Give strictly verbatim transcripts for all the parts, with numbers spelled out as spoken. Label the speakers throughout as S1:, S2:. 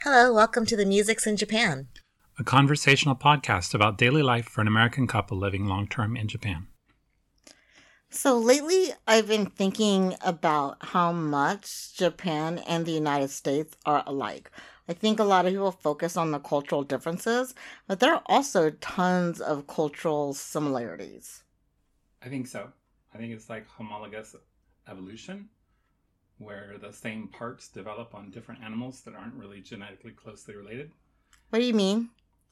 S1: Hello, welcome to the Musics in Japan,
S2: a conversational podcast about daily life for an American couple living long-term in Japan.
S3: So lately, I've been thinking about how much Japan and the United States are alike. I think a lot of people focus on the cultural differences, but there are also tons of cultural similarities.
S2: I think so. I think it's like homologous evolution, where the same parts develop on different animals that aren't really genetically closely related.
S3: What do you mean?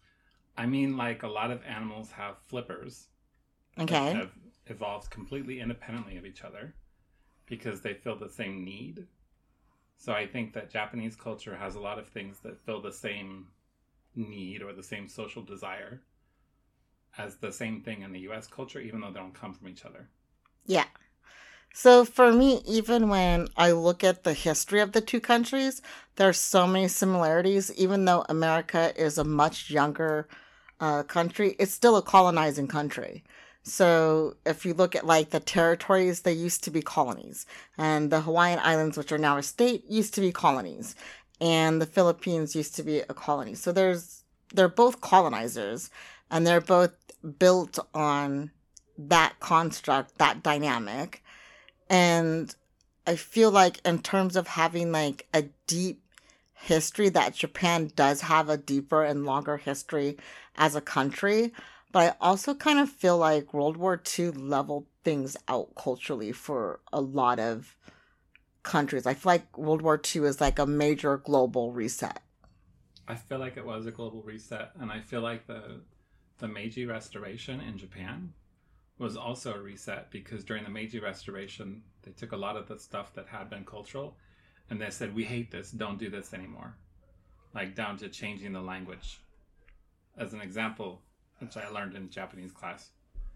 S2: I mean, like a lot of animals have flippers.
S3: Okay.
S2: That have evolved completely independently of each other because they feel the same need. So I think that Japanese culture has a lot of things that fill the same need or the same social desire as the same thing in the U S culture, even though they don't come from each other.
S3: Yeah. So for me, even when I look at the history of the two countries, there's so many similarities. Even though America is a much younger uh, country, it's still a colonizing country. So if you look at like the territories, they used to be colonies. And the Hawaiian Islands, which are now a state, used to be colonies. And the Philippines used to be a colony. So there's they're both colonizers, and they're both built on that construct, that dynamic. And I feel like in terms of having like a deep history, that Japan does have a deeper and longer history as a country. But I also kind of feel like World War Two leveled things out culturally for a lot of countries. I feel like World War Two is like a major global reset.
S2: I feel like it was a global reset, and I feel like the the Meiji Restoration in Japan was also a reset, because during the Meiji Restoration, they took a lot of the stuff that had been cultural, and they said, we hate this, don't do this anymore. Like down to changing the language. As an example, which I learned in Japanese class,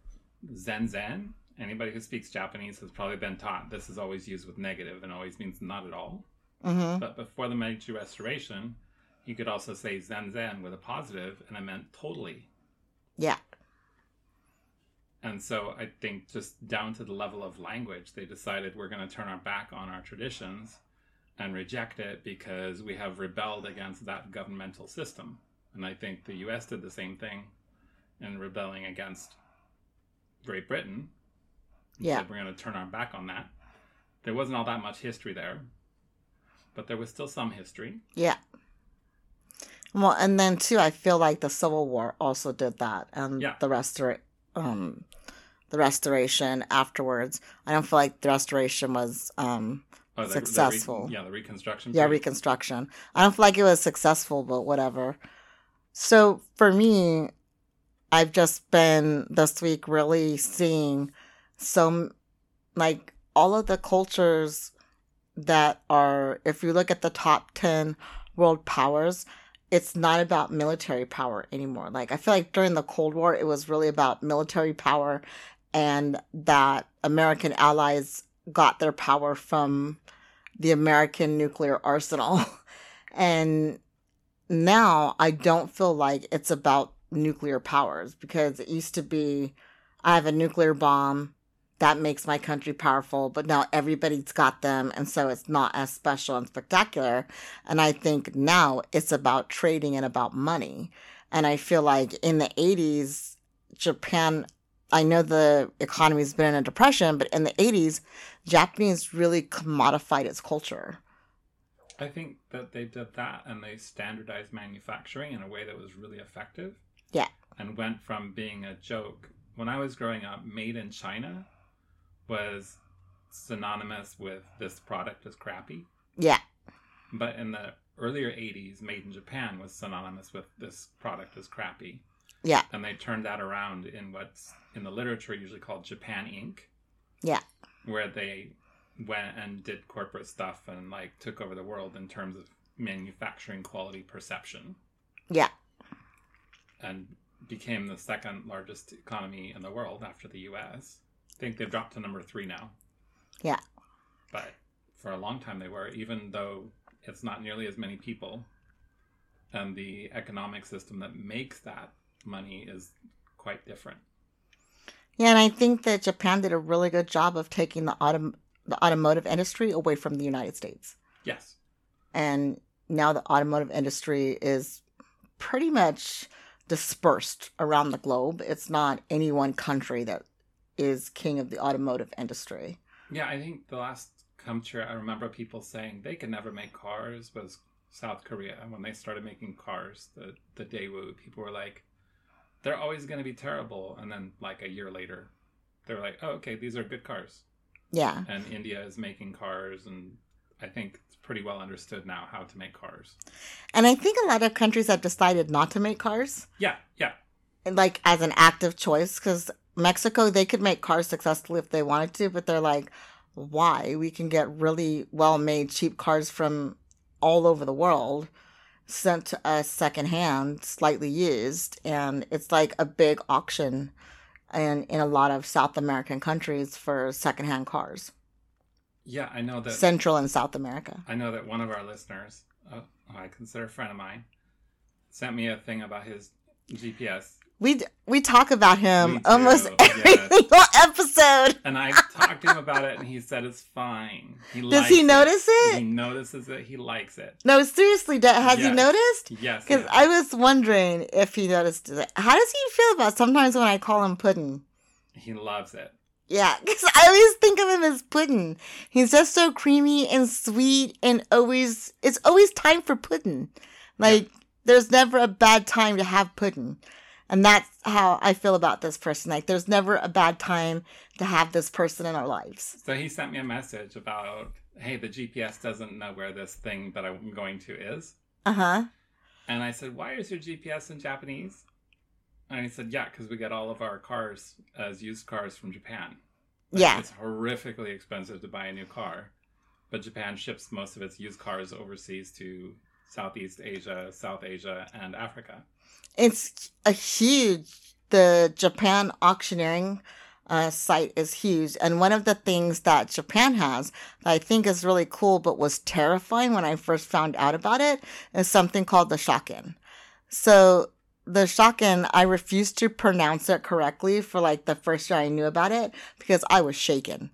S2: Zen Zen, anybody who speaks Japanese has probably been taught this is always used with negative and always means not at all.
S3: Mm-hmm.
S2: But before the Meiji Restoration, you could also say Zen Zen with a positive, and it meant totally.
S3: Yeah.
S2: And so I think just down to the level of language, they decided we're going to turn our back on our traditions and reject it because we have rebelled against that governmental system. And I think the U S did the same thing in rebelling against Great Britain.
S3: Yeah.
S2: Said we're going to turn our back on that. There wasn't all that much history there, but there was still some history.
S3: Yeah. Well, and then too, I feel like the Civil War also did that, and
S2: Yeah.
S3: the restor- um, the restoration afterwards. I don't feel like the restoration was um
S2: Oh, the,
S3: successful.
S2: The re- yeah, the Reconstruction.
S3: Yeah,
S2: period.
S3: Reconstruction. I don't feel like it was successful, but whatever. So for me, I've just been this week really seeing some, like, all of the cultures that are, if you look at the top ten world powers, it's not about military power anymore. Like, I feel like during the Cold War, it was really about military power, and that American allies got their power from the American nuclear arsenal. And now I don't feel like it's about nuclear powers, because it used to be, I have a nuclear bomb, that makes my country powerful, but now everybody's got them, and so it's not as special and spectacular. And I think now it's about trading and about money. And I feel like in the eighties, Japan, I know the economy's been in a depression, but in the eighties, Japanese really commodified its culture.
S2: I think that they did that, and they standardized manufacturing in a way that was really effective.
S3: Yeah.
S2: And went from being a joke. When I was growing up, made in China was synonymous with this product is crappy.
S3: Yeah.
S2: But in the earlier eighties, made in Japan was synonymous with this product is crappy.
S3: Yeah.
S2: And they turned that around in what's in the literature usually called Japan Incorporated.
S3: Yeah.
S2: Where they went and did corporate stuff and like took over the world in terms of manufacturing quality perception.
S3: Yeah.
S2: And became the second largest economy in the world after the U S. I think they've dropped to number three now.
S3: Yeah.
S2: But for a long time they were, even though it's not nearly as many people. And the economic system that makes that money is quite different.
S3: Yeah, and I think that Japan did a really good job of taking the autom- the automotive industry away from the United States.
S2: Yes.
S3: And now the automotive industry is pretty much dispersed around the globe. It's not any one country that is king of the automotive industry.
S2: Yeah, I think the last country I remember people saying they could never make cars was South Korea. When they started making cars, the, the Daewoo, people were like, they're always going to be terrible. And then like a year later, they're like, oh, okay, these are good cars.
S3: Yeah.
S2: And India is making cars, and I think it's pretty well understood now how to make cars.
S3: And I think a lot of countries have decided not to make cars.
S2: Yeah, yeah.
S3: Like as an active choice, because Mexico, they could make cars successfully if they wanted to, but they're like, why? We can get really well-made, cheap cars from all over the world sent to us secondhand, slightly used, and it's like a big auction in, in a lot of South American countries for secondhand cars.
S2: Yeah, I know that.
S3: Central and South America.
S2: I know that one of our listeners, uh, who I consider a friend of mine, sent me a thing about his G P S.
S3: We we talk about him
S2: We do,
S3: almost every
S2: yes.
S3: single episode.
S2: And I talked to him about it, and he said it's fine. He
S3: Does
S2: likes
S3: he notice it?
S2: He notices it. He likes it.
S3: No, seriously, da- has he
S2: Yes.
S3: noticed?
S2: Yes.
S3: Because
S2: yes.
S3: I was wondering if he noticed it. How does he feel about sometimes when I call him Puddin'?
S2: He loves it.
S3: Yeah, because I always think of him as Puddin'. He's just so creamy and sweet, and always it's always time for puddin'. Like
S2: Yeah.
S3: there's never a bad time to have puddin'. And that's how I feel about this person. Like, there's never a bad time to have this person in our lives.
S2: So he sent me a message about, hey, the G P S doesn't know where this thing that I'm going to is.
S3: Uh-huh.
S2: And I said, why is your G P S in Japanese? And he said, yeah, because we get all of our cars as used cars from Japan. Like,
S3: Yeah.
S2: It's horrifically expensive to buy a new car. But Japan ships most of its used cars overseas to Southeast Asia, South Asia, and Africa.
S3: It's a huge, the Japan auctioneering uh, site is huge. And one of the things that Japan has that I think is really cool, but was terrifying when I first found out about it, is something called the shaken. So the shaken, I refused to pronounce it correctly for like the first year I knew about it because I was shaken.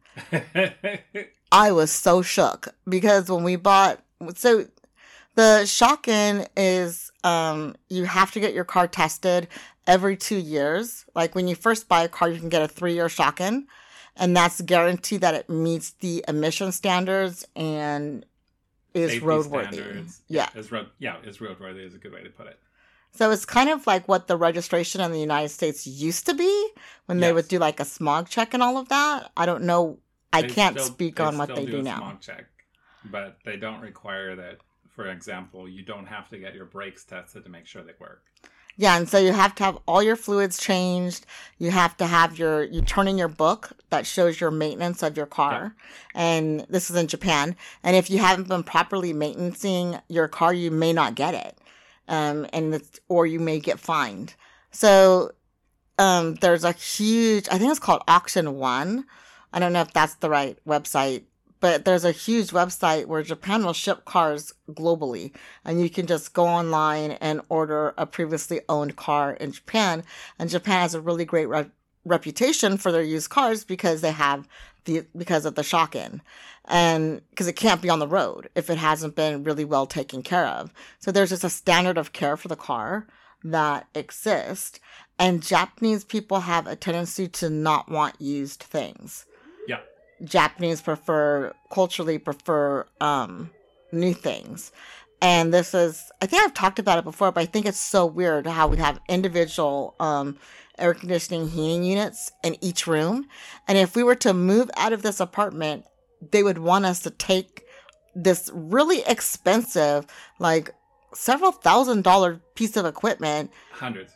S3: I was so shook because when we bought, so the shaken is, um, you have to get your car tested every two years. Like when you first buy a car, you can get a three-year shaken, and that's guaranteed that it meets the emission standards and is
S2: Safety
S3: roadworthy.
S2: standards.
S3: Yeah.
S2: Is road, yeah, is roadworthy is a good way to put it.
S3: So it's kind of like what the registration in the United States used to be when they
S2: Yes.
S3: would do like a smog check and all of that. I don't know. I
S2: They
S3: can't
S2: still-
S3: speak on what
S2: still
S3: they do
S2: a
S3: now.
S2: Smog check, but they don't require that. For example, you don't have to get your brakes tested to make sure they work.
S3: Yeah, and so you have to have all your fluids changed. You have to have your, you turn in your book that shows your maintenance of your car. And this is in Japan. And if you haven't been properly maintaining your car, you may not get it. Um, and it's, or you may get fined. So, um, there's a huge, I think it's called Auction One. I don't know if that's the right website, but there's a huge website where Japan will ship cars globally, and you can just go online and order a previously owned car in Japan. And Japan has a really great re- reputation for their used cars because they have the because of the shaken, and because it can't be on the road if it hasn't been really well taken care of. So there's just a standard of care for the car that exists, and Japanese people have a tendency to not want used things.
S2: Yeah.
S3: Japanese prefer, culturally prefer um, new things. And this is, I think I've talked about it before, but I think it's so weird how we have individual um, air conditioning heating units in each room. And if we were to move out of this apartment, they would want us to take this really expensive, like several thousand dollar piece of equipment
S2: Hundreds.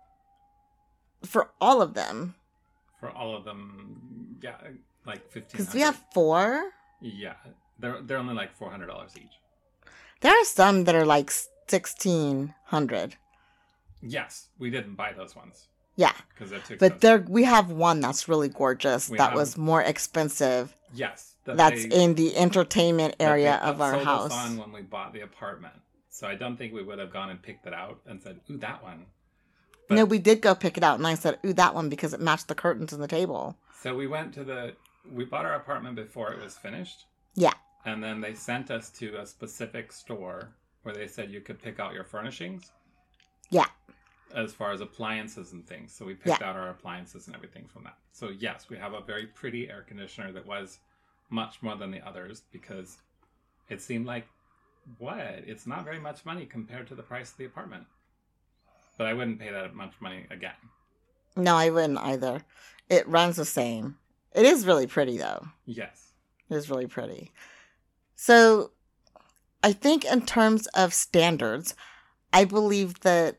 S3: for all of them.
S2: For all of them, yeah, like fifteen.
S3: Because we have four.
S2: Yeah, they're they're only like four hundred dollars each.
S3: There are some that are like sixteen hundred.
S2: Yes, we didn't buy those ones
S3: Yeah,
S2: because they're too
S3: but
S2: expensive.
S3: there we have one that's really gorgeous.
S2: We
S3: that
S2: have-
S3: was more expensive.
S2: Yes, that
S3: That's
S2: they-
S3: in the entertainment
S2: that
S3: area
S2: they
S3: of our
S2: upsold us
S3: house.
S2: on when we bought the apartment. So I don't think we would have gone and picked it out and said, "Ooh, that one." But,
S3: No, we did go pick it out, and I said, "Ooh, that one," because it matched the curtains and the table.
S2: So we went to the. We bought our apartment before it was finished.
S3: Yeah.
S2: And then they sent us to a specific store where they said you could pick out your furnishings.
S3: Yeah.
S2: As far as appliances and things. So we picked
S3: Yeah.
S2: out our appliances and everything from that. So yes, we have a very pretty air conditioner that was much more than the others because it seemed like, what? It's not very much money compared to the price of the apartment. But I wouldn't pay that much money again.
S3: No, I wouldn't either. It runs the same. It is really pretty, though.
S2: Yes.
S3: It is really pretty. So I think in terms of standards, I believe that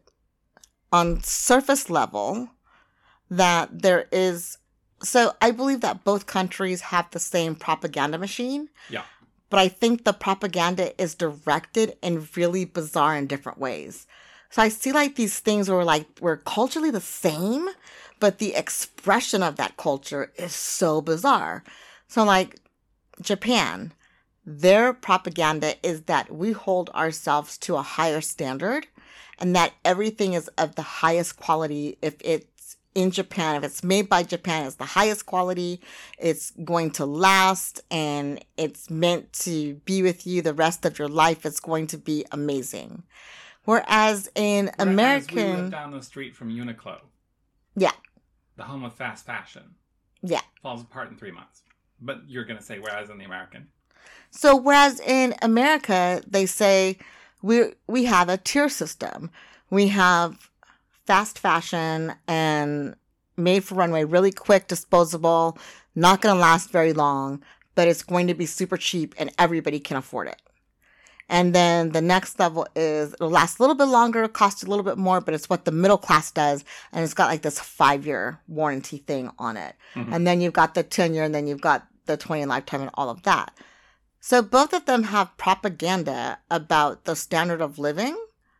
S3: on surface level, that there is... So I believe that both countries have the same propaganda machine.
S2: Yeah.
S3: But I think the propaganda is directed in really bizarre and different ways. So I see like these things where like we're culturally the same, but the expression of that culture is so bizarre. So like Japan, their propaganda is that we hold ourselves to a higher standard and that everything is of the highest quality. If it's in Japan, if it's made by Japan, it's the highest quality, it's going to last, and it's meant to be with you the rest of your life. It's going to be amazing. Whereas in
S2: Whereas
S3: American...
S2: we live down the street from Uniqlo.
S3: Yeah.
S2: The home of fast fashion.
S3: Yeah.
S2: Falls apart in three months. But you're going to say, whereas in the American.
S3: So whereas in America, they say we we have a tier system. We have fast fashion and made for runway, really quick, disposable, not going to last very long, but it's going to be super cheap and everybody can afford it. And then the next level is it'll last a little bit longer, cost a little bit more, but it's what the middle class does. And it's got like this five-year warranty thing on it. Mm-hmm. And then you've got the ten-year, and then you've got the twenty lifetime and all of that. So both of them have propaganda about the standard of living.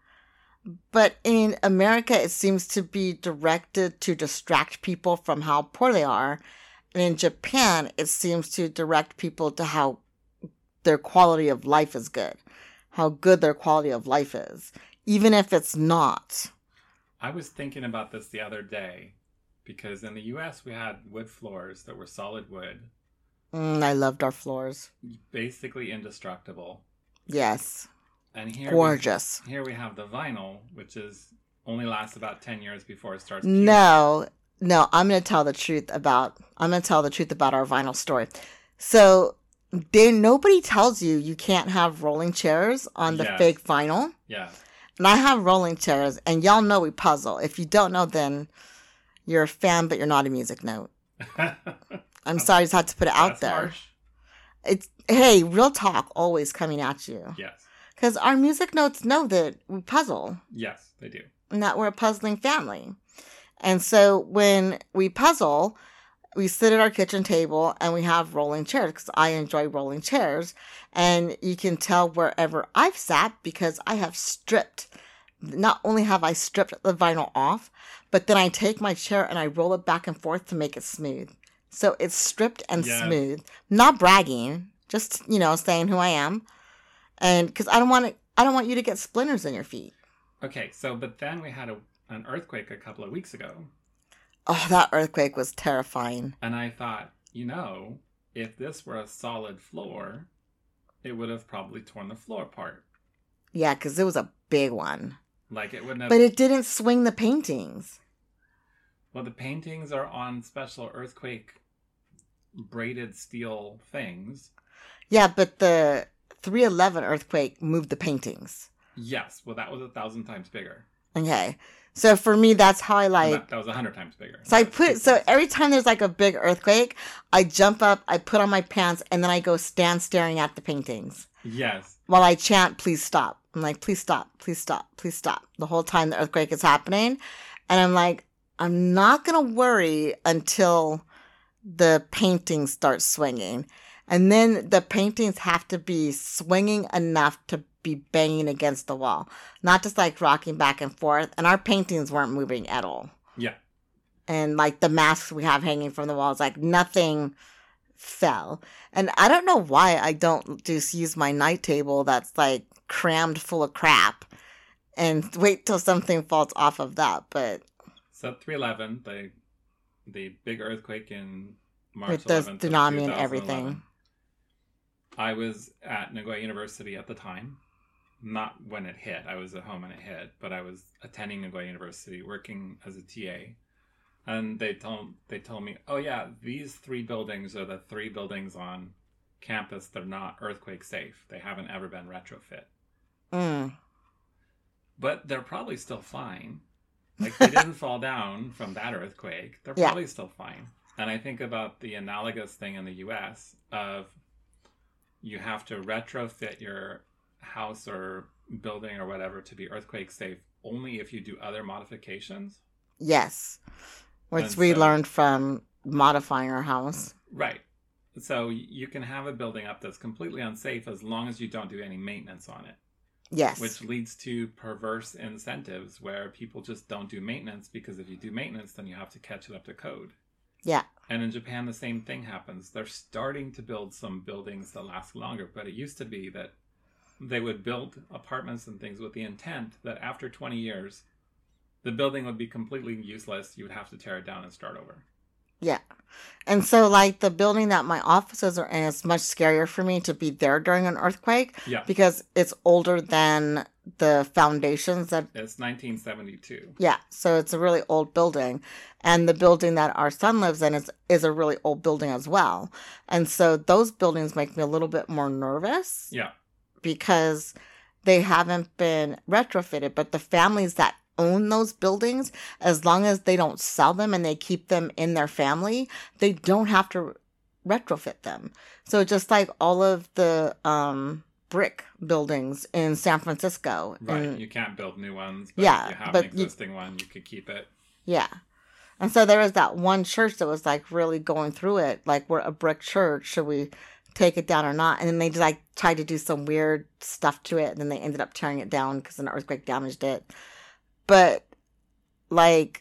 S3: But in America, it seems to be directed to distract people from how poor they are. And in Japan, it seems to direct people to how their quality of life is good, how good their quality of life is, even if it's not.
S2: I was thinking about this the other day because in the U S we had wood floors that were solid wood.
S3: Mm, I loved our floors.
S2: Basically indestructible.
S3: Yes.
S2: And here
S3: gorgeous.
S2: We, here we have the vinyl, which is only lasts about ten years before it starts.
S3: No, no, I'm going to tell the truth about, I'm going to tell the truth about our vinyl story. So They, nobody tells you you can't have rolling chairs on the
S2: yes.
S3: fake vinyl.
S2: Yeah.
S3: And I have rolling chairs, and y'all know we puzzle. If you don't know, then you're a fan, but you're not a music note. I'm sorry, I just had to put it out
S2: That's
S3: there.
S2: Harsh.
S3: It's hey, real talk always coming at you.
S2: Yes.
S3: Because our music notes know that we puzzle.
S2: Yes, they do.
S3: And that we're a puzzling family. And so when we puzzle, we sit at our kitchen table and we have rolling chairs because I enjoy rolling chairs. And you can tell wherever I've sat because I have stripped. Not only have I stripped the vinyl off, but then I take my chair and I roll it back and forth to make it smooth. So it's stripped and
S2: yes.
S3: smooth. Not bragging, just, you know, saying who I am. And because I don't want to, I don't want you to get splinters in your feet.
S2: Okay, so but then we had a, an earthquake a couple of weeks ago.
S3: Oh, that earthquake was terrifying.
S2: And I thought, you know, if this were a solid floor, it would have probably torn the floor apart.
S3: Yeah, because it was a big one.
S2: Like it wouldn't have...
S3: But it didn't swing the paintings.
S2: Well, the paintings are on special earthquake braided steel things.
S3: Yeah, but the three eleven earthquake moved the paintings.
S2: Yes, well, that was a thousand times bigger.
S3: Okay. So for me, that's how I like...
S2: That, that was a hundred times bigger.
S3: So I put... So every time there's like a big earthquake, I jump up, I put on my pants, and then I go stand staring at the paintings.
S2: Yes.
S3: While I chant, please stop. I'm like, please stop, please stop, please stop. The whole time the earthquake is happening. And I'm like, I'm not going to worry until the paintings start swinging. And then the paintings have to be swinging enough to be banging against the wall. Not just like rocking back and forth. And our paintings weren't moving at all.
S2: Yeah.
S3: And like the masks we have hanging from the walls, like nothing fell. And I don't know why I don't just use my night table that's like crammed full of crap and wait till something falls off of that. But
S2: so three eleven, the the big earthquake in March
S3: with the
S2: eleventh,
S3: tsunami and everything.
S2: I was at Nagoya University at the time, not when it hit. I was at home when it hit, but I was attending Nagoya University, working as a T A. And they told they told me, oh yeah, these three buildings are the three buildings on campus that are not earthquake safe. They haven't ever been retrofit.
S3: Mm.
S2: But they're probably still fine. Like, they didn't fall down from that earthquake. They're
S3: Yeah.
S2: probably still fine. And I think about the analogous thing in the U S of you have to retrofit your house or building or whatever to be earthquake safe only if you do other modifications.
S3: Yes. Which
S2: And
S3: we
S2: so-
S3: learned from modifying our house.
S2: Right. So you can have a building up that's completely unsafe as long as you don't do any maintenance on it,
S3: Yes.
S2: which leads to perverse incentives where people just don't do maintenance, because if you do maintenance, then you have to catch it up to code.
S3: Yeah.
S2: And in Japan, the same thing happens. They're starting to build some buildings that last longer, but it used to be that they would build apartments and things with the intent that after twenty years, the building would be completely useless. You would have to tear it down and start over.
S3: Yeah. And so, like, the building that my offices are in is much scarier for me to be there during an earthquake
S2: Yeah.
S3: because it's older than the foundations that,
S2: It's nineteen seventy-two.
S3: yeah. So it's a really old building. And the building that our son lives in is, is a really old building as well. And so those buildings make me a little bit more nervous
S2: Yeah.
S3: because they haven't been retrofitted. But the families that own those buildings, as long as they don't sell them and they keep them in their family, they don't have to retrofit them. So just like all of the um, brick buildings in San Francisco.
S2: Right.
S3: and-
S2: You can't build new ones, but
S3: Yeah,
S2: if you have
S3: but
S2: an
S3: you-
S2: existing one, you could keep it.
S3: yeah. And so there was that one church that was like really going through it. Like, we're a brick church. Should we take it down or not? And then they just like tried to do some weird stuff to it. And then they ended up tearing it down because an earthquake damaged it. But like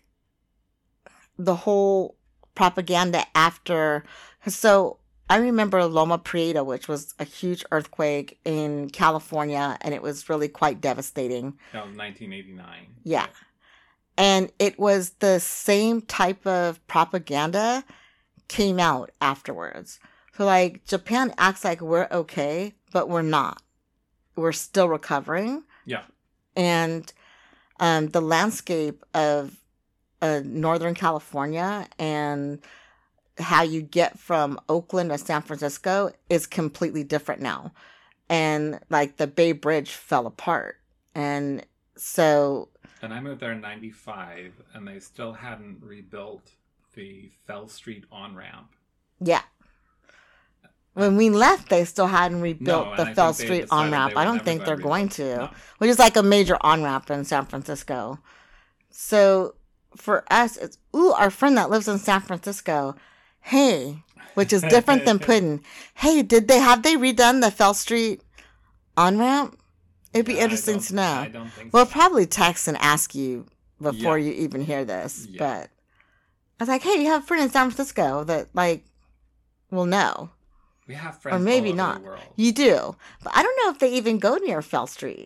S3: the whole propaganda after, so I remember Loma Prieta, which was a huge earthquake in California, and it was really quite devastating.
S2: That was nineteen eighty-nine.
S3: Yeah. And it was the same type of propaganda came out afterwards. So like Japan acts like we're okay, but we're not. We're still recovering.
S2: Yeah.
S3: And um, the landscape of uh, Northern California and how you get from Oakland to San Francisco is completely different now. And like the Bay Bridge fell apart. And so,
S2: And I moved there in ninety-five, and they still hadn't rebuilt the Fell Street on-ramp.
S3: yeah. When we left, they still hadn't
S2: No,
S3: rebuilt
S2: and I
S3: the
S2: think
S3: Fell
S2: they
S3: Street
S2: decided
S3: on
S2: they
S3: ramp.
S2: were
S3: I don't
S2: never
S3: think
S2: gonna
S3: they're going
S2: rebuild it.
S3: to,
S2: No.
S3: which is like a major on ramp in San Francisco. So for us, it's, ooh, our friend that lives in San Francisco, hey, which is different than Puddin'. Hey, did they, have they redone the Fell Street on ramp? It'd be
S2: Yeah, I
S3: interesting
S2: don't-
S3: to know.
S2: I don't think
S3: We'll
S2: so.
S3: probably text and ask you before
S2: Yeah.
S3: you even hear this.
S2: Yeah.
S3: But I was like, hey, you have a friend in San Francisco that, like, will know.
S2: We have friends
S3: Or maybe
S2: all over
S3: not.
S2: the world.
S3: You do. But I don't know if they even go near Fell Street.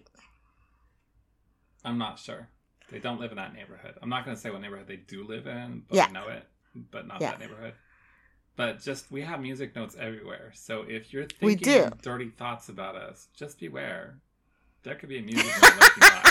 S2: I'm not sure. They don't live in that neighborhood. I'm not going to say what neighborhood they do live in, but
S3: Yeah.
S2: I know it, but not
S3: Yeah.
S2: that neighborhood. But just, we have music notes everywhere. So if you're
S3: We
S2: thinking
S3: do.
S2: dirty thoughts about us, just beware. There could be a music note lurking by.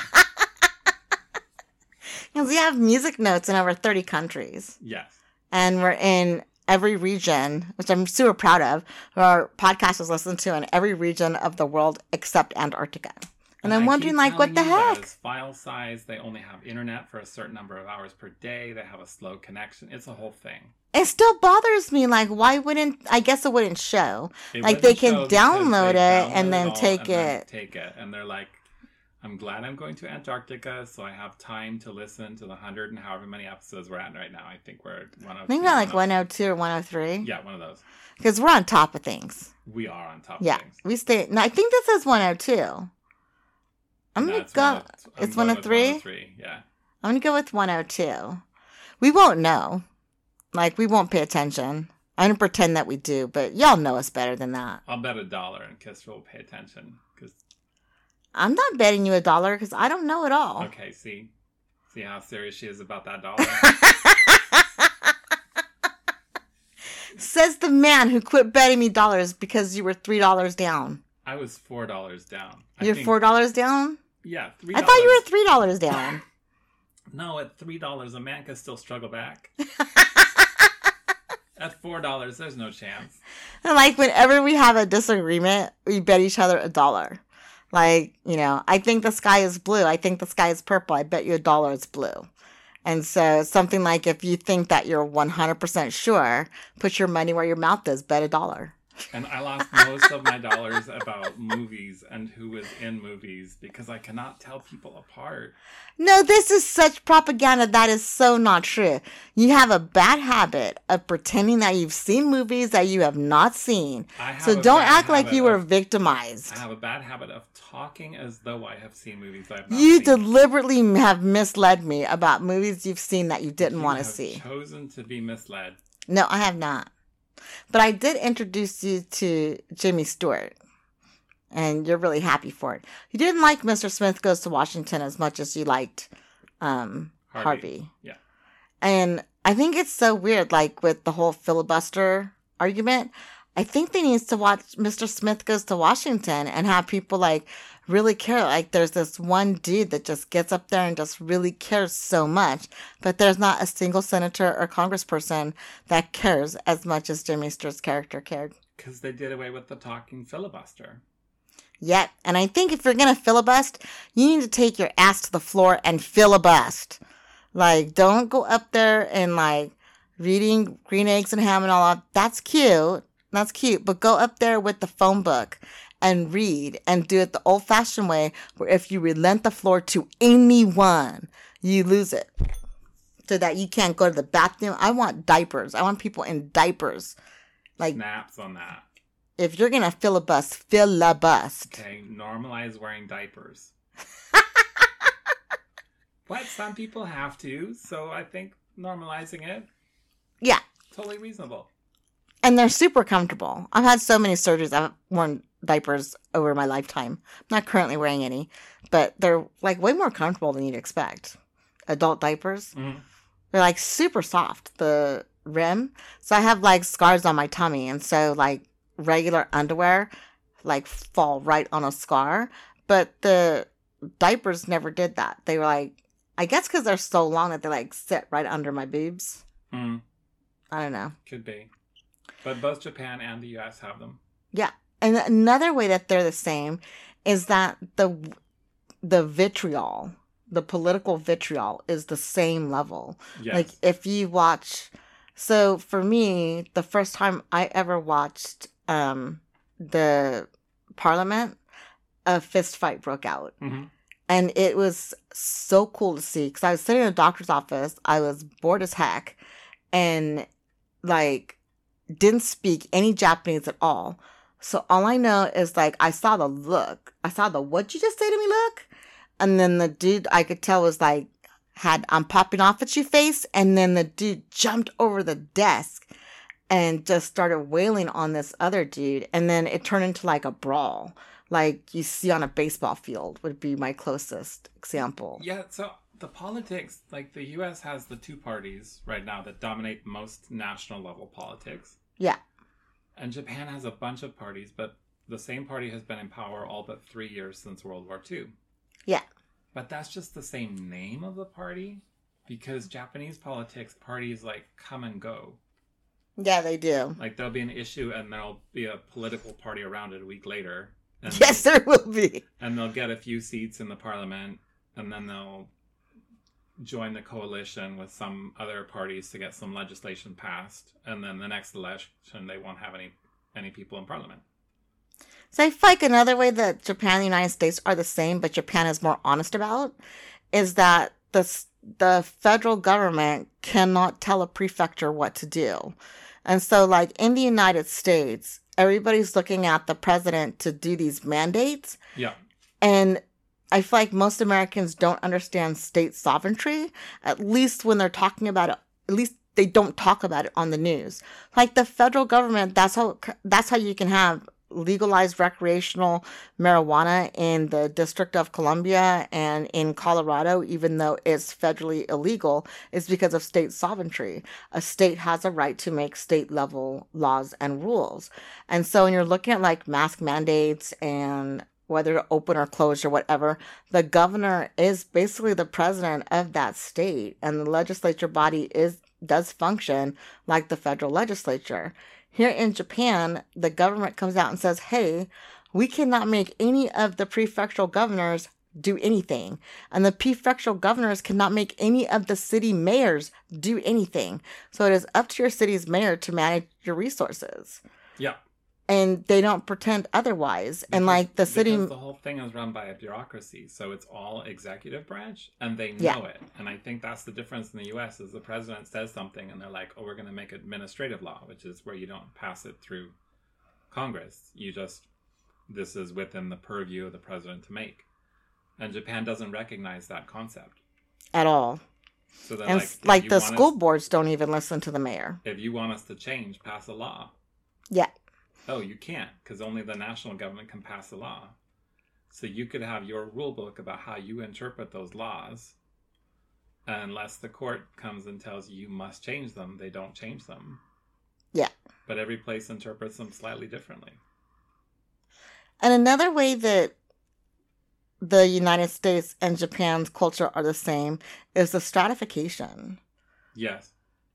S3: Because we have music notes in over thirty countries.
S2: Yes.
S3: And we're in every region, which I'm super proud of. Our podcast is listened to in every region of the world except Antarctica. And, I'm
S2: I
S3: wondering,
S2: keep
S3: like, what the
S2: telling you that
S3: heck?
S2: is file size. They only have internet for a certain number of hours per day. They have a slow connection. It's a whole thing.
S3: It still bothers me. Like, why wouldn't, I guess it wouldn't show.
S2: It
S3: Like,
S2: wouldn't
S3: they can
S2: show because
S3: download
S2: they
S3: it and
S2: download
S3: then
S2: all
S3: take
S2: and then
S3: it.
S2: Take it, and they're like, "I'm glad I'm going to Antarctica, so I have time to listen to the hundred and however many episodes we're at right now. I think we're at one oh two.
S3: I think we're like one oh two or one oh three.
S2: Yeah, one of those.
S3: Because we're on top of things.
S2: We are on top
S3: Yeah.
S2: of things.
S3: We stay, no, I think this is one oh two. I'm
S2: And
S3: going to
S2: that's
S3: go,
S2: one of- I'm
S3: it's
S2: going
S3: one oh
S2: with
S3: three?
S2: one oh three, yeah.
S3: I'm going to go with one oh two. We won't know. Like, we won't pay attention. I'm going to pretend that we do, but y'all know us better than that.
S2: I'll bet a dollar and Kiss will pay attention. Cause,
S3: I'm not betting you a dollar because I don't know it all.
S2: okay, see? See how serious she is about that dollar?
S3: Says the man who quit betting me dollars because you were three dollars down.
S2: I was four dollars down. I
S3: You're
S2: think-
S3: four dollars down?
S2: Yeah, three
S3: I
S2: dollars.
S3: thought you were three dollars down.
S2: No, at three dollars, a man can still struggle back. At four dollars, there's no chance.
S3: And like whenever we have a disagreement, we bet each other a dollar. Like, you know, I think the sky is blue. I think the sky is purple. I bet you a dollar it's blue. And so it's something like if you think that you're one hundred percent sure, put your money where your mouth is, bet a dollar.
S2: And I lost most of my dollars about movies and who was in movies because I cannot tell people apart.
S3: No, this is such propaganda. That is so not true. You have a bad habit of pretending that you've seen movies that you have not seen.
S2: I have
S3: So
S2: a
S3: don't
S2: bad
S3: act like
S2: habit
S3: you were
S2: of-
S3: victimized.
S2: I have a bad habit of talking as though I have seen movies I have not
S3: You
S2: seen.
S3: deliberately have misled me about movies you've seen that you didn't
S2: You
S3: want to
S2: have
S3: see.
S2: chosen to be misled.
S3: No, I have not. But I did introduce you to Jimmy Stewart. And you're really happy for it. You didn't like Mister Smith Goes to Washington as much as you liked um,
S2: Harvey.
S3: Harvey.
S2: Yeah.
S3: And I think it's so weird, like with the whole filibuster argument. I think they need to watch Mister Smith Goes to Washington and have people like really care. Like there's this one dude that just gets up there and just really cares so much, but there's not a single senator or congressperson that cares as much as Jimmy Stewart's character cared.
S2: Because they did away with the talking filibuster.
S3: Yep. And I think if you're going to filibust, you need to take your ass to the floor and filibust. Like, don't go up there and like reading Green Eggs and Ham and all that. That's cute. That's cute. But go up there with the phone book and read and do it the old fashioned way where if you relent the floor to anyone, you lose it. So that you can't go to the bathroom. I want diapers. I want people in diapers. Like,
S2: Snaps on that.
S3: if you're going to filibust, filibust.
S2: Okay, normalize wearing diapers. But some people have to, so I think normalizing it,
S3: Yeah.
S2: totally reasonable.
S3: And they're super comfortable. I've had so many surgeries. I've worn diapers over my lifetime. I'm not currently wearing any, but they're like way more comfortable than you'd expect. Adult diapers.
S2: Mhm.
S3: They're like super soft, the rim. So I have like scars on my tummy. And so like regular underwear like fall right on a scar. But the diapers never did that. They were like, I guess because they're so long that they like sit right under my boobs.
S2: Mm,
S3: I don't know.
S2: could be. But both Japan and the U S have them.
S3: Yeah. And another way that they're the same is that the the vitriol, the political vitriol is the same level.
S2: Yes.
S3: Like if you watch, so for me, the first time I ever watched um, the Parliament, a fist fight broke out.
S2: hmm
S3: And it was so cool to see because I was sitting in a doctor's office. I was bored as heck and like didn't speak any Japanese at all. So all I know is like I saw the look. I saw the what'd you just say to me look? And then the dude I could tell was like had I'm popping off at you face. And then the dude jumped over the desk and just started wailing on this other dude. And then it turned into like a brawl. Like you see on a baseball field would be my closest example.
S2: Yeah, so the politics, like the U S has the two parties right now that dominate most national level politics.
S3: Yeah.
S2: And Japan has a bunch of parties, but the same party has been in power all but three years since World War Two.
S3: Yeah.
S2: But that's just the same name of the party because Japanese politics, parties like come and go.
S3: Yeah, they do.
S2: Like there'll be an issue and there'll be a political party around it a week later. And
S3: Yes, there will be.
S2: and they'll get a few seats in the parliament, and then they'll join the coalition with some other parties to get some legislation passed, and then the next election they won't have any any people in parliament.
S3: So I feel like another way that Japan and the United States are the same, but Japan is more honest about, is that the the federal government cannot tell a prefecture what to do. And so like in the United States, everybody's looking at the president to do these mandates.
S2: Yeah.
S3: And I feel like most Americans don't understand state sovereignty, at least when they're talking about it. At least they don't talk about it on the news. Like the federal government, that's how that's how you can have legalized recreational marijuana in the District of Columbia and in Colorado, even though it's federally illegal, is because of state sovereignty. A state has a right to make state level laws and rules. And so when you're looking at like mask mandates and whether to open or close or whatever, the governor is basically the president of that state, and the legislature body is does function like the federal legislature. Here in Japan, the government comes out and says, hey, we cannot make any of the prefectural governors do anything. And the prefectural governors cannot make any of the city mayors do anything. So it is up to your city's mayor to manage your resources.
S2: Yeah.
S3: And they don't pretend otherwise. Because, and like the city...
S2: Because the whole thing is run by a bureaucracy. So it's all executive branch and they know
S3: yeah.
S2: it. And I think that's the difference in the U S is the president says something and they're like, oh, we're going to make administrative law, which is where you don't pass it through Congress. You just, this is within the purview of the president to make. And Japan doesn't recognize that concept.
S3: At all.
S2: So they're
S3: and
S2: like,
S3: like the school
S2: us,
S3: boards don't even listen to the mayor.
S2: If you want us to change, pass a law.
S3: Yeah.
S2: Oh, you can't, because only the national government can pass a law. So you could have your rule book about how you interpret those laws. And unless the court comes and tells you you must change them, they don't change them.
S3: Yeah.
S2: But every place interprets them slightly differently.
S3: And another way that the United States and Japan's culture are the same is the stratification.
S2: Yes.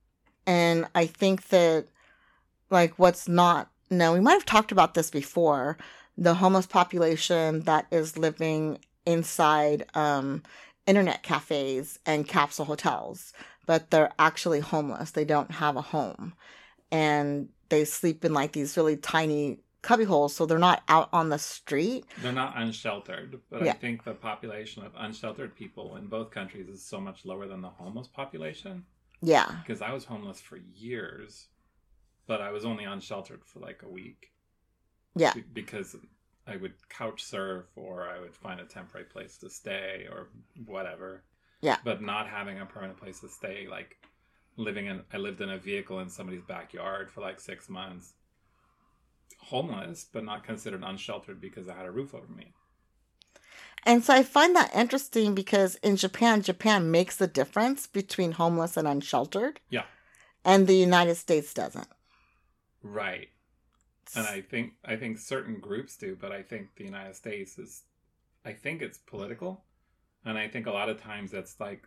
S3: And I think that, like, what's not... No, we might have talked about this before. The homeless population that is living inside um, internet cafes and capsule hotels, but they're actually homeless. They don't have a home. And they sleep in like these really tiny cubby holes, so they're not out on the street.
S2: They're not unsheltered, but
S3: yeah.
S2: I think the population of unsheltered people in both countries is so much lower than the homeless population.
S3: Yeah.
S2: Because I was homeless for years. But I was only unsheltered for like a week.
S3: Yeah.
S2: B- because I would couch surf or I would find a temporary place to stay or whatever.
S3: Yeah.
S2: But not having a permanent place to stay, like living in, I lived in a vehicle in somebody's backyard for like six months. Homeless, but not considered unsheltered because I had a roof over me.
S3: And so I find that interesting because in Japan, Japan makes the difference between homeless and unsheltered.
S2: Yeah.
S3: And the United States doesn't.
S2: Right. And I think I think certain groups do, but I think the United States is, I think it's political. And I think a lot of times it's like,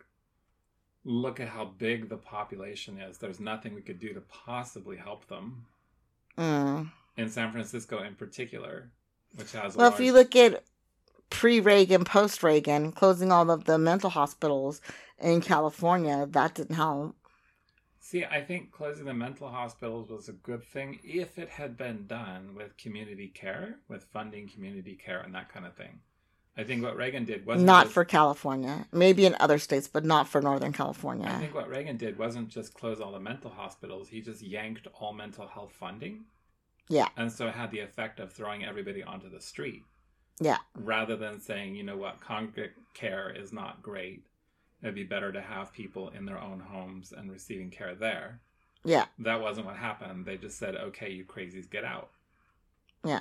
S2: look at how big the population is. There's nothing we could do to possibly help them.
S3: Mm.
S2: In San Francisco in particular, which has a
S3: Well,
S2: large...
S3: if you look at pre-Reagan, post-Reagan, closing all of the mental hospitals in California, that didn't help.
S2: See, I think closing the mental hospitals was a good thing if it had been done with community care, with funding community care and that kind of thing. I think what Reagan did wasn't
S3: Not
S2: just,
S3: for California. Maybe in other states, but not for Northern California.
S2: I think what Reagan did wasn't just close all the mental hospitals. He just yanked all mental health funding.
S3: Yeah.
S2: And so it had the effect of throwing everybody onto the street.
S3: Yeah.
S2: Rather than saying, you know what, congregate care is not great. It'd be better to have people in their own homes and receiving care there.
S3: Yeah.
S2: That wasn't what happened. They just said, okay, you crazies, get out.
S3: Yeah.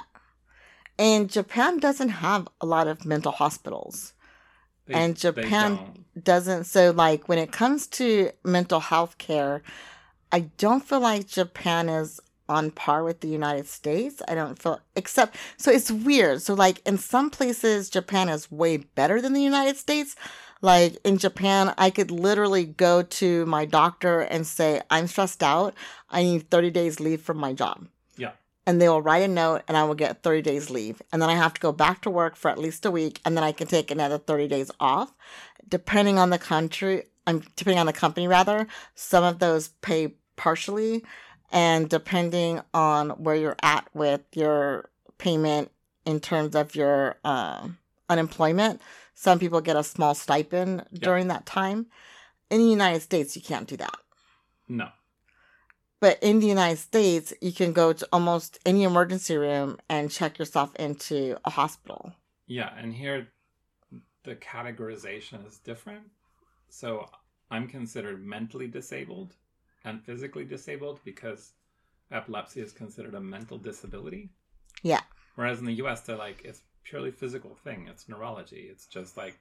S3: And Japan doesn't have a lot of mental hospitals.
S2: They,
S3: and Japan doesn't. So, like, when it comes to mental health care, I don't feel like Japan is on par with the United States. I don't feel, except, so it's weird. So, like, in some places, Japan is way better than the United States. Like, in Japan, I could literally go to my doctor and say, I'm stressed out. I need thirty days leave from my job.
S2: Yeah.
S3: And they will write a note and I will get thirty days leave. And then I have to go back to work for at least a week. And then I can take another thirty days off. Depending on the country, um, depending on the company, rather, some of those pay partially. And depending on where you're at with your payment in terms of your uh, unemployment, some people get a small stipend
S2: yeah.
S3: during that time. In the United States, you can't do that.
S2: No.
S3: But in the United States, you can go to almost any emergency room and check yourself into a hospital.
S2: Yeah, and here the categorization is different. So I'm considered mentally disabled and physically disabled because epilepsy is considered a mental disability.
S3: Yeah.
S2: Whereas in the U S, they're like, it's purely physical thing. It's neurology. It's just like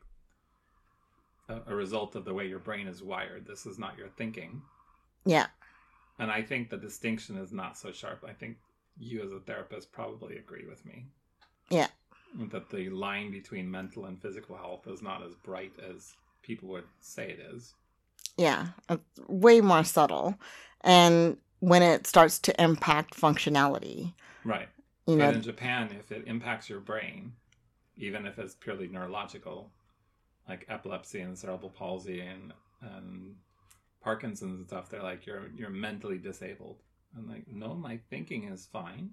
S2: a, a result of the way your brain is wired. This is not your thinking.
S3: Yeah.
S2: And I think the distinction is not so sharp. I think you as a therapist probably agree with me.
S3: Yeah.
S2: That the line between mental and physical health is not as bright as people would say it is.
S3: Yeah. It's way more subtle. And when it starts to impact functionality.
S2: Right.
S3: You
S2: but
S3: know,
S2: in Japan, if it impacts your brain, even if it's purely neurological, like epilepsy and cerebral palsy and, and Parkinson's and stuff, they're like, you're you're mentally disabled. I'm like, no, my thinking is fine.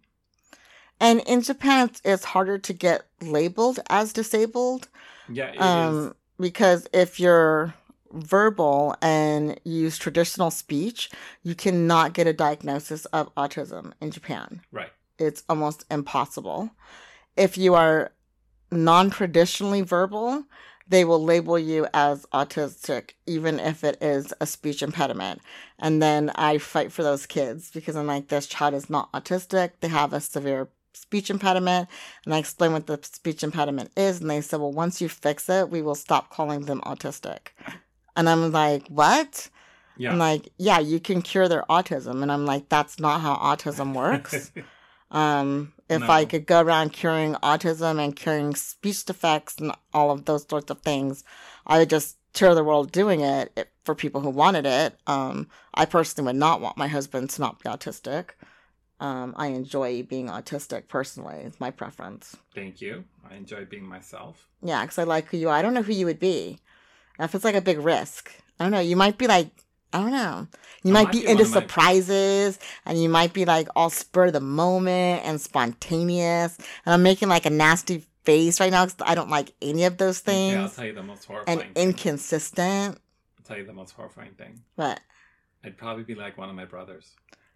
S3: And in Japan, it's, it's harder to get labeled as disabled.
S2: Yeah, it
S3: um,
S2: is.
S3: Because if you're verbal and use traditional speech, you cannot get a diagnosis of autism in Japan.
S2: Right.
S3: It's almost impossible. If you are non-traditionally verbal, they will label you as autistic, even if it is a speech impediment. And then I fight for those kids because I'm like, this child is not autistic. They have a severe speech impediment. And I explain what the speech impediment is. And they said, well, once you fix it, we will stop calling them autistic. And I'm like, what?
S2: Yeah.
S3: I'm like, yeah, you can cure their autism. And I'm like, that's not how autism works. Um, if
S2: No.
S3: I could go around curing autism and curing speech defects and all of those sorts of things, I would just tour the world doing it, it for people who wanted it. Um, I personally would not want my husband to not be autistic. Um, I enjoy being autistic personally. It's my preference.
S2: Thank you. I enjoy being myself.
S3: Yeah, because I like who you are. I don't know who you would be. That feels like a big risk. I don't know. You might be like, I don't know. You
S2: I
S3: might
S2: might
S3: be
S2: be
S3: into
S2: one of my-
S3: surprises and you might be like all spur of the moment and spontaneous. And I'm making like a nasty face right now because I don't like any of those things.
S2: Yeah, I'll tell you the most horrifying
S3: And
S2: thing.
S3: inconsistent.
S2: I'll tell you the most horrifying thing.
S3: But
S2: I'd probably be like one of my brothers.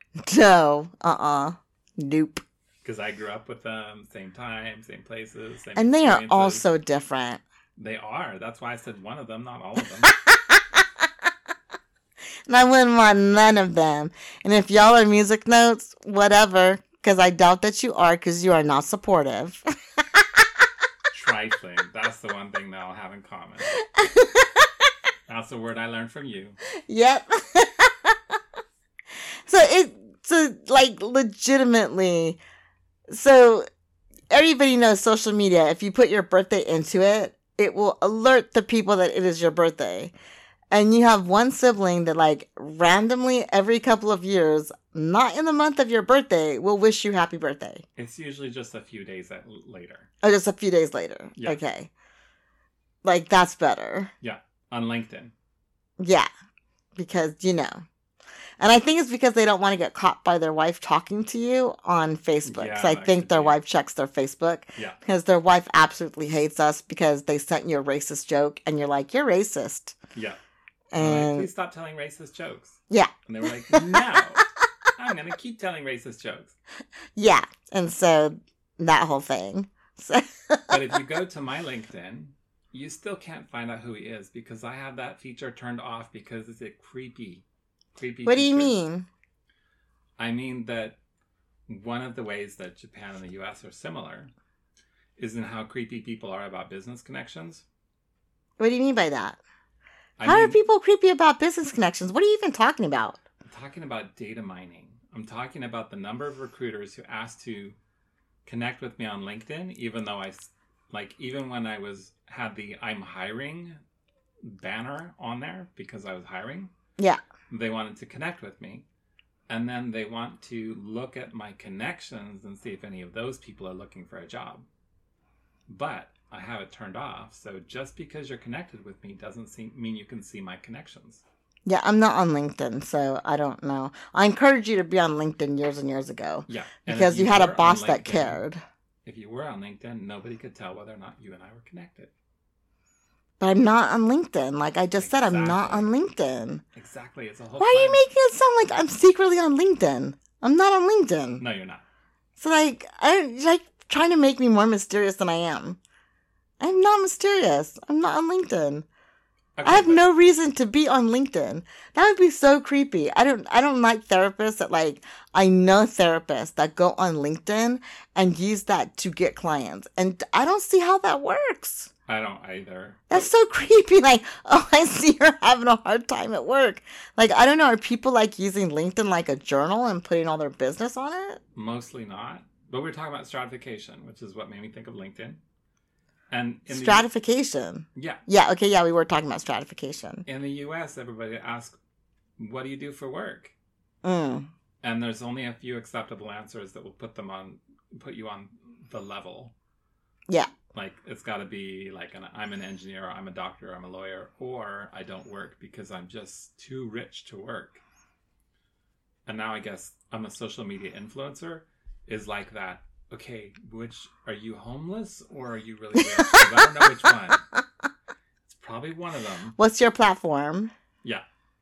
S3: no, uh-uh. Nope.
S2: Because I grew up with them, same time, same places, same
S3: And they are
S2: experiences.
S3: all so different.
S2: They are. That's why I said one of them, not all of them.
S3: And I wouldn't want none of them. And if y'all are music notes, whatever, because I doubt that you are, because you are not supportive.
S2: Trifling. That's the one thing that I'll have in common. That's the word I learned from you.
S3: Yep. So it, so like legitimately, so everybody knows social media. If you put your birthday into it, it will alert the people that it is your birthday. And you have one sibling that like randomly every couple of years, not in the month of your birthday, will wish you happy birthday.
S2: It's usually just a few days at, later.
S3: Or just a few days later.
S2: Yeah.
S3: Okay. Like that's better.
S2: Yeah. On LinkedIn.
S3: Yeah. Because, you know. And I think it's because they don't want to get caught by their wife talking to you on Facebook.
S2: Yeah,
S3: so I
S2: that
S3: think
S2: could
S3: their
S2: be.
S3: wife checks their Facebook.
S2: Yeah.
S3: Because their wife absolutely hates us because they sent you a racist joke and you're like, you're racist.
S2: Yeah. I'm like,
S3: And
S2: please stop telling racist jokes.
S3: yeah,
S2: And they were like, no. I'm going to keep telling racist jokes.
S3: yeah. And so that whole thing. So
S2: But if you go to my LinkedIn, you still can't find out who he is because I have that feature turned off because it's a creepy, creepy
S3: what do you
S2: feature.
S3: mean?
S2: I mean that one of the ways that Japan and the U S are similar is in how creepy people are about business connections.
S3: What do you mean by that?
S2: I
S3: How
S2: mean,
S3: are people creepy about business connections? What are you even talking about?
S2: I'm talking about data mining. I'm talking about the number of recruiters who asked to connect with me on LinkedIn, even though I, s- like, even when I was, had the I'm hiring banner on there because I was hiring,
S3: Yeah.
S2: they wanted to connect with me. And then they want to look at my connections and see if any of those people are looking for a job. But I have it turned off. So just because you're connected with me doesn't seem, mean you can see my connections.
S3: Yeah, I'm not on LinkedIn, so I don't know. I encouraged you to be on LinkedIn years and years ago.
S2: Yeah. And if
S3: Because you had a
S2: were on
S3: boss that
S2: LinkedIn-
S3: cared.
S2: If you were on LinkedIn, nobody could tell whether or not you and I were connected.
S3: But I'm not on LinkedIn. Like I just said, I'm not on LinkedIn.
S2: Exactly. It's a whole
S3: Why are you
S2: plan.
S3: making it sound like I'm secretly on LinkedIn? I'm not on LinkedIn.
S2: No, you're not.
S3: So like, I like trying to make me more mysterious than I am. I'm not mysterious. I'm not on LinkedIn.
S2: Okay,
S3: I have
S2: but-
S3: no reason to be on LinkedIn. That would be so creepy. I don't I don't like therapists that like I know therapists that go on LinkedIn and use that to get clients. And I don't see how that works.
S2: I don't either.
S3: That's so creepy. Like, oh, I see you're having a hard time at work. Like, I don't know. Are people like using LinkedIn like a journal and putting all their business on it?
S2: Mostly not. But we're talking about stratification, which is what made me think of LinkedIn. And in
S3: Stratification.
S2: The, yeah.
S3: Yeah. Okay. Yeah. We were talking about stratification.
S2: In the U S, everybody asks, what do you do for work?
S3: Mm.
S2: And there's only a few acceptable answers that will put them on, put you on the level.
S3: Yeah.
S2: Like, it's got to be like, an, I'm an engineer, or I'm a doctor, or I'm a lawyer, or I don't work because I'm just too rich to work. And now I guess I'm a social media influencer is like that. Okay, which, are you homeless or are you really rich? 'Cause I don't know which one. It's probably one of them.
S3: What's your platform?
S2: Yeah.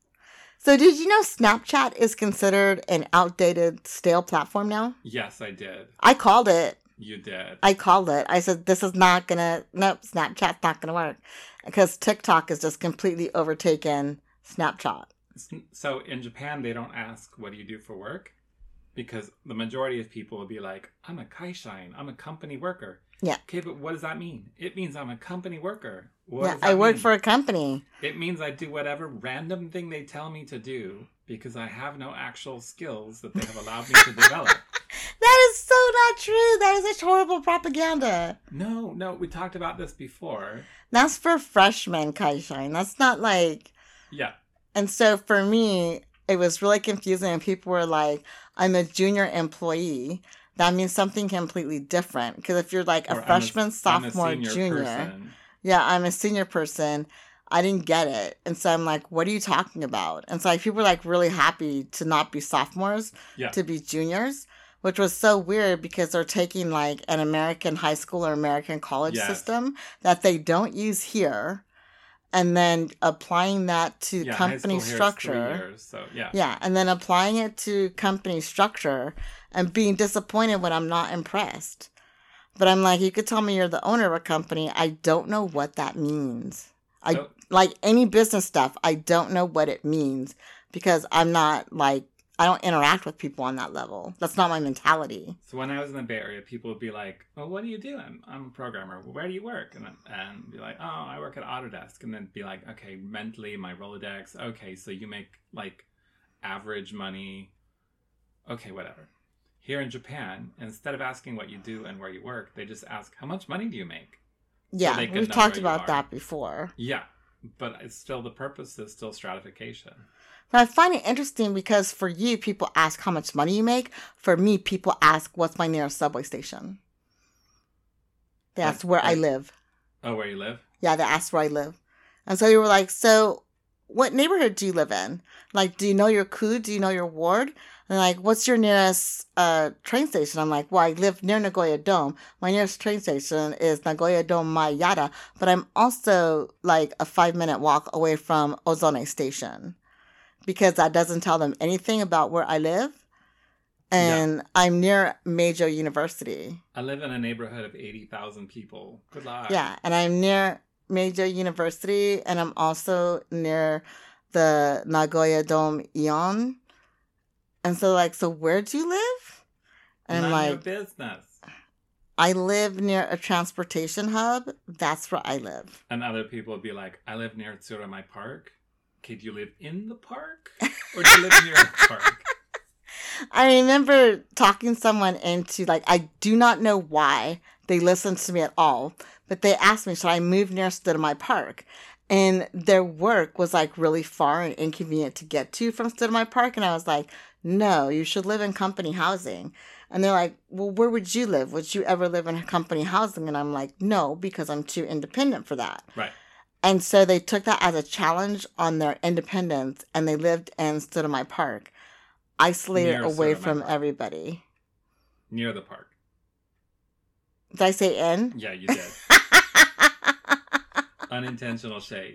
S3: So did you know Snapchat is considered an outdated, stale platform now?
S2: Yes, I did.
S3: I called it.
S2: You did.
S3: I called it. I said, this is not going to, nope, Snapchat's not going to work. Because TikTok has just completely overtaken Snapchat.
S2: So in Japan, they don't ask, what do you do for work? Because the majority of people will be like, I'm a kaishain, I'm a company worker.
S3: Yeah.
S2: Okay, but what does that mean? It means I'm a company worker. What
S3: Yeah,
S2: does that
S3: I work
S2: mean?
S3: for a company.
S2: It means I do whatever random thing they tell me to do because I have no actual skills that they have allowed me to develop.
S3: That is so not true. That is such horrible propaganda.
S2: No, no, we talked about this before.
S3: That's for freshmen, Kaishine. That's not like...
S2: Yeah.
S3: And so for me, it was really confusing. And people were like, I'm a junior employee. That means something completely different. Because if you're like a
S2: Or I'm
S3: freshman,
S2: I'm
S3: sophomore,
S2: senior
S3: junior...
S2: person.
S3: Yeah, I'm a senior person. I didn't get it. And so I'm like, what are you talking about? And so like people were like really happy to not be sophomores,
S2: Yeah.
S3: to be juniors, which was so weird because they're taking like an American high school or American college
S2: Yes.
S3: system that they don't use here and then applying that to
S2: Yeah, high
S3: company
S2: school here is three
S3: structure.
S2: years, so yeah.
S3: Yeah, and then applying it to company structure and being disappointed when I'm not impressed. But I'm like, you could tell me you're the owner of a company. I don't know what that means. I
S2: So-
S3: like any business stuff. I don't know what it means because I'm not like, I don't interact with people on that level. That's not my mentality.
S2: So when I was in the Bay Area, people would be like, "Oh, what do you do?" I'm, I'm a programmer. Well, where do you work? And and be like, "Oh, I work at Autodesk." And then be like, "Okay, mentally, my Rolodex. Okay, so you make like average money. Okay, whatever." Here in Japan, instead of asking what you do and where you work, they just ask, "How much money do you make?"
S3: Yeah,
S2: they can
S3: we've
S2: know
S3: talked
S2: where you
S3: about
S2: are.
S3: that before.
S2: Yeah, but it's still the purpose is still stratification.
S3: But I find it interesting because for you, people ask how much money you make. For me, people ask, what's my nearest subway station? They ask
S2: Like-
S3: where I
S2: like-
S3: live.
S2: Oh, where you live?
S3: Yeah, they asked where I live. And so you were like, so what neighborhood do you live in? Like, do you know your ku? Do you know your ward? And like, what's your nearest uh, train station? I'm like, well, I live near Nagoya Dome. My nearest train station is Nagoya Dome Mayada, but I'm also like a five minute walk away from Ozone Station because that doesn't tell them anything about where I live. And I'm near Meiji University.
S2: I live in a neighborhood of eighty thousand people. Good luck.
S3: Yeah, and I'm near Meiji University, and I'm also near the Nagoya Dome Ion. And so, like, so where do you live? And
S2: None
S3: I'm
S2: of
S3: like,
S2: your business.
S3: I live near a transportation hub. That's where I live.
S2: And other people would be like, I live near Tsurumai Park. Okay, do you live in the park? Or do you live near the park?
S3: I remember talking someone into, like, I do not know why they listened to me at all, but they asked me, should I move near Stoudemire Park? And their work was, like, really far and inconvenient to get to from Stoudemire Park. And I was like, no, you should live in company housing. And they're like, well, where would you live? Would you ever live in company housing? And I'm like, no, because I'm too independent for that.
S2: Right.
S3: And so they took that as a challenge on their independence, and they lived in Stoudemire Park, isolated
S2: Near
S3: away
S2: Stoudemire
S3: from
S2: Park.
S3: everybody.
S2: Near the park.
S3: Did I say in?
S2: Yeah, you did. Unintentional shade.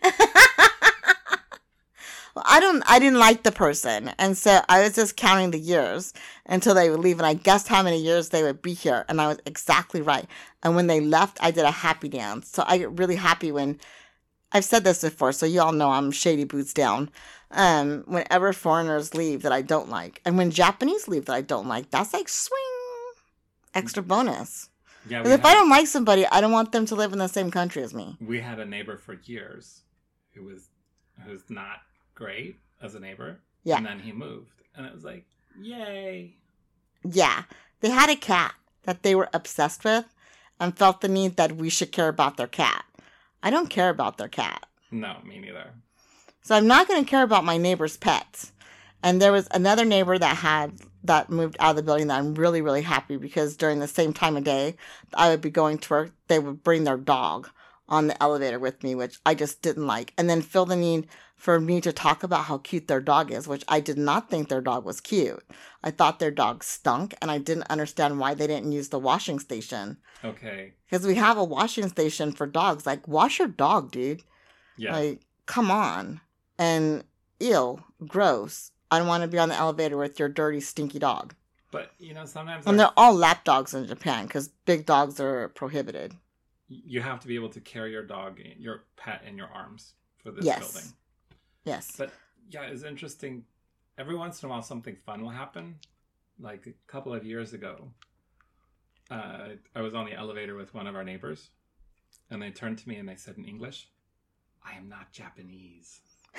S3: Well, I don't. I didn't like the person, and so I was just counting the years until they would leave, and I guessed how many years they would be here, and I was exactly right. And when they left, I did a happy dance. So I get really happy when I've said this before, so you all know I'm shady boots down. Um, whenever foreigners leave that I don't like, and when Japanese leave that I don't like, that's like swing, extra bonus.
S2: Yeah,
S3: Because if
S2: had,
S3: I don't like somebody, I don't want them to live in the same country as me.
S2: We had a neighbor for years who was who's not great as a neighbor.
S3: Yeah.
S2: And then he moved. And it was like, yay.
S3: Yeah. They had a cat that they were obsessed with and felt the need that we should care about their cat. I don't care about their cat.
S2: No, me neither.
S3: So I'm not going to care about my neighbor's pets. And there was another neighbor that had that moved out of the building that I'm really, really happy because during the same time of day I would be going to work, they would bring their dog on the elevator with me, which I just didn't like. And then feel the need for me to talk about how cute their dog is, which I did not think their dog was cute. I thought their dog stunk, and I didn't understand why they didn't use the washing station.
S2: Okay.
S3: Because we have a washing station for dogs. Like, wash your dog, dude.
S2: Yeah.
S3: Like, come on. And, ew, gross. I don't want to be on the elevator with your dirty, stinky dog.
S2: But, you know, sometimes...
S3: And they're all lap dogs in Japan, because big dogs are prohibited.
S2: You have to be able to carry your dog, your pet in your arms for this
S3: yes.
S2: building.
S3: Yes.
S2: But, yeah, it's interesting. Every once in a while, something fun will happen. Like, a couple of years ago, uh, I was on the elevator with one of our neighbors, and they turned to me and they said in English, "I am not Japanese.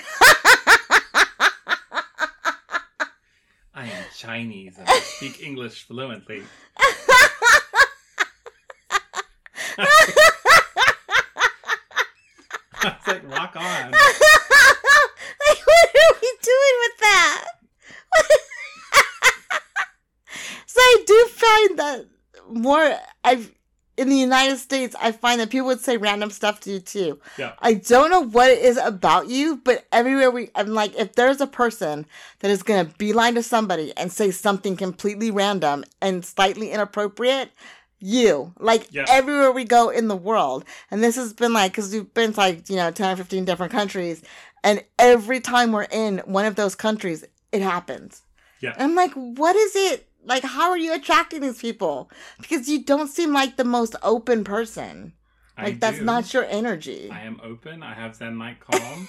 S2: I am Chinese and I speak English fluently." I was like, rock on.
S3: Like, what are we doing with that? So I do find that more, I've, in the United States, I find that people would say random stuff to you too.
S2: Yeah.
S3: I don't know what it is about you, but everywhere we, I'm like, if there's a person that is going to beeline to somebody and say something completely random and slightly inappropriate, you, like
S2: yeah.
S3: everywhere we go in the world. And this has been like, because we've been to like, you know, ten or fifteen different countries. And every time we're in one of those countries, it happens.
S2: Yeah.
S3: And I'm like, what is it? Like, how are you attracting these people? Because you don't seem like the most open person. Like,
S2: I
S3: that's
S2: do.
S3: not your energy.
S2: I am open. I have Zen like calm.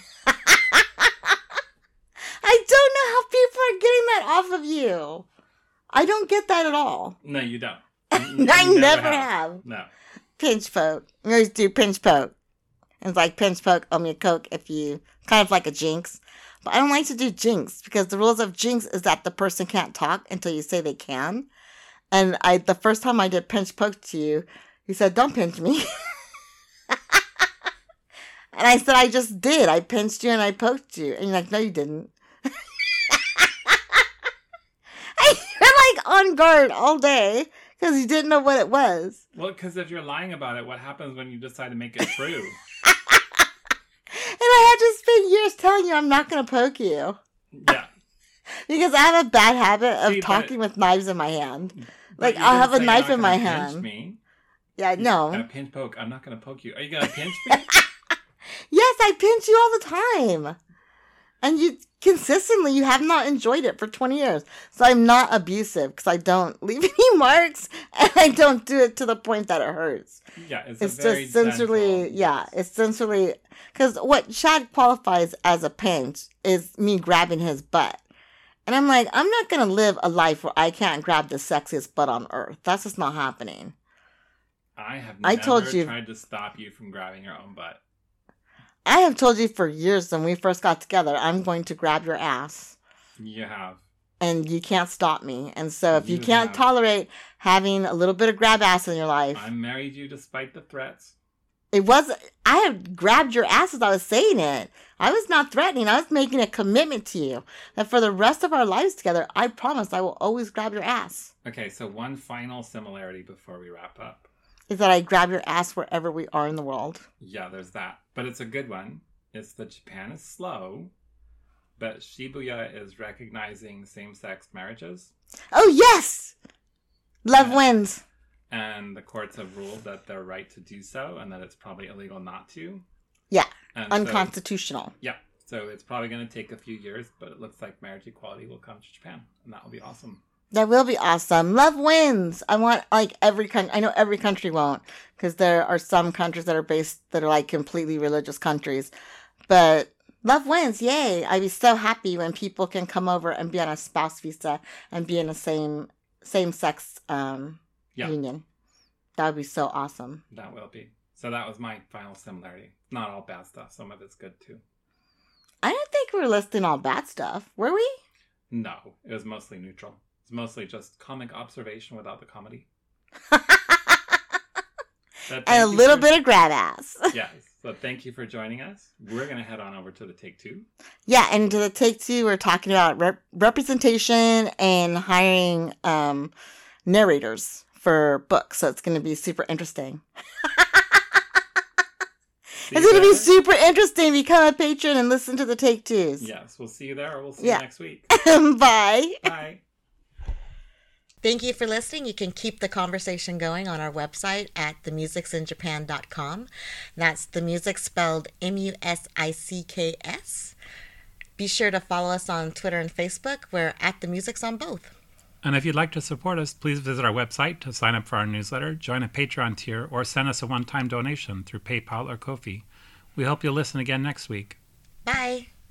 S3: I don't know how people are getting that off of you. I don't get that at all.
S2: No, you don't.
S3: You I never, never have.
S2: have. No.
S3: Pinch poke. We always do pinch poke. It's like pinch poke, owe me a Coke if you, kind of like a jinx. But I don't like to do jinx because the rules of jinx is that the person can't talk until you say they can. And I, the first time I did pinch poke to you, you said, "Don't pinch me." And I said, "I just did. I pinched you and I poked you." And you're like, "No, you didn't." And you're like on guard all day because you didn't know what it was.
S2: Well, because if you're lying about it, what happens when you decide to make it true?
S3: And I had to spend years telling you I'm not going to poke you.
S2: Yeah.
S3: Because I have a bad habit of
S2: See,
S3: talking with knives in my hand. Like,
S2: you
S3: I'll
S2: didn't
S3: have a
S2: say
S3: knife
S2: you're
S3: in
S2: not
S3: my
S2: gonna
S3: hand.
S2: Pinch me.
S3: Yeah,
S2: You're
S3: no.
S2: gonna pinch poke. I'm not going to poke you. Are you going to pinch me?
S3: Yes, I pinch you all the time. And you consistently, you have not enjoyed it for twenty years. So I'm not abusive because I don't leave any marks and I don't do it to the point that it hurts.
S2: Yeah, it's,
S3: It's
S2: a very
S3: just sensually,
S2: gentle-
S3: yeah, it's sensually, because what Chad qualifies as a pinch is me grabbing his butt. And I'm like, I'm not going to live a life where I can't grab the sexiest butt on earth. That's just not happening.
S2: I have
S3: I
S2: never
S3: told you-
S2: tried to stop you from grabbing your own butt.
S3: I have told you for years when we first got together, I'm going to grab your ass.
S2: You have.
S3: And you can't stop me. And so if you,
S2: You
S3: can't
S2: have.
S3: tolerate having a little bit of grab ass in your life,
S2: I married you despite the threats.
S3: it was, I have grabbed your ass as I was saying it. I was not threatening. I was making a commitment to you that for the rest of our lives together, I promise I will always grab your ass.
S2: Okay, so one final similarity before we wrap up.
S3: Is that I grab your ass wherever we are in the world.
S2: Yeah, there's that. But it's a good one. It's that Japan is slow, but Shibuya is recognizing same-sex marriages.
S3: Oh, yes! Love
S2: Yeah.
S3: wins.
S2: And the courts have ruled that they're right to do so and that it's probably illegal not to.
S3: Yeah,
S2: And so-
S3: unconstitutional.
S2: yeah, so it's probably going to take a few years, but it looks like marriage equality will come to Japan, and that will be awesome.
S3: That will be awesome. Love wins. I want like every country. I know every country won't, because there are some countries that are based that are like completely religious countries. But love wins. Yay! I'd be so happy when people can come over and be on a spouse visa and be in the same same sex um,
S2: Yeah.
S3: union. That would be so awesome.
S2: That will be. So that was my final similarity. Not all bad stuff. Some of it's good too.
S3: I didn't think we were listing all bad stuff. Were we?
S2: No, it was mostly neutral. It's mostly just comic observation without the comedy. But
S3: And a
S2: thank you
S3: little
S2: for-
S3: bit of grab ass.
S2: Yes. So thank you for joining us. We're going to head on over to the take two.
S3: Yeah, and to the take two, we're talking about rep- representation and hiring um, narrators for books. So it's going to be super interesting.
S2: See
S3: It's
S2: you
S3: going to be
S2: there.
S3: super interesting. Become a patron and listen to the take twos.
S2: Yes, we'll see you there or we'll see
S3: Yeah.
S2: you next week.
S3: Bye.
S2: Bye.
S1: Thank you for listening. You can keep the conversation going on our website at the musics in japan dot com. That's the music spelled M U S I C K S. Be sure to follow us on Twitter and Facebook. We're at the musics on both.
S2: And if you'd like to support us, please visit our website to sign up for our newsletter, join a Patreon tier, or send us a one-time donation through PayPal or Ko-fi. We hope you'll listen again next week.
S1: Bye.